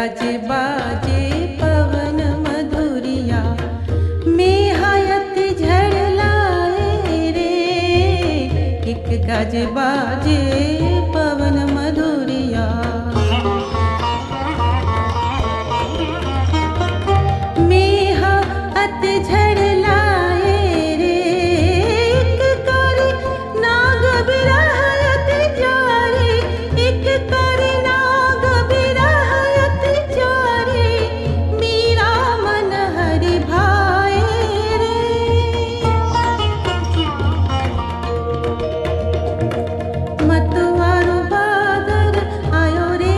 गाजे बाजे पवन मधुरिया, मेहायत झड़लाए रे। एक गाजे बाजे पवन मधुरिया, मेहायत झड़लाए रे। एक कारी नाग बिराहत जारे, एक कारी नाग बिराहत जारे। मीरा मन हरि भाए रे। मतवारो बादल आयो रे,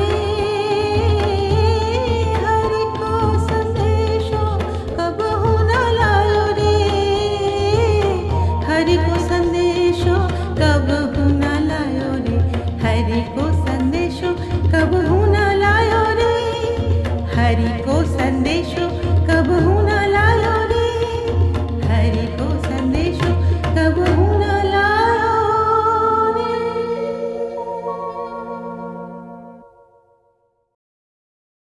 हरि को संदेशो कबहु न लायो रे। हरि को संदेशो कबहु न लायो रे। हरि को संदेशो कबहु न लायो रे। हरि को संदेशो